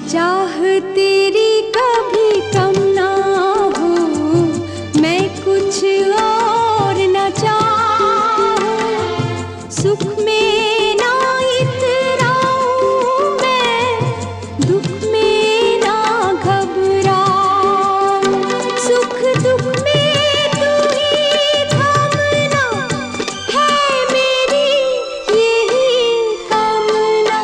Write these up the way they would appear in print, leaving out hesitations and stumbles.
चाह तेरी कभी कम ना हो, मैं कुछ और न चाहूं। सुख में ना इतराऊं मैं, दुख में ना घबराऊं। सुख दुख में तू ही थामना है मेरी यही कामना।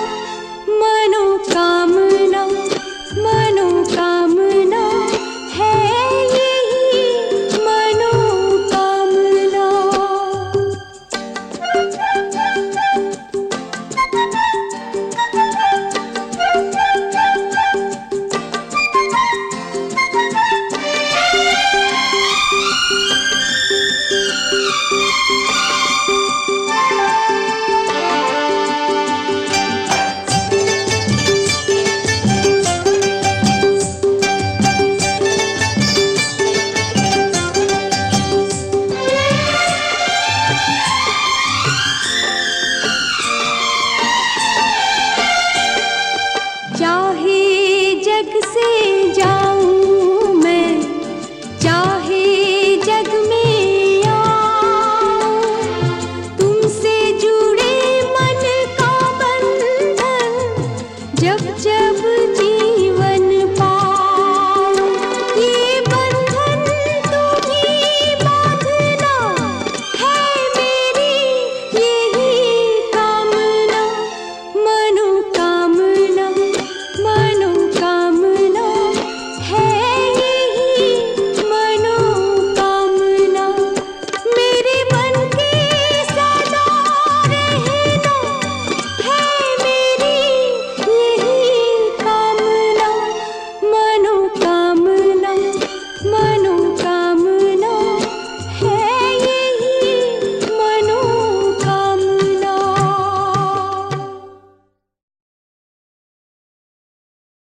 मनोकामना मनोकामना है यही मनोकामना। चाहे जग से जाऊं मैं, चाहे जग में आऊं, तुमसे जुड़े मन का बंधन जब जब जी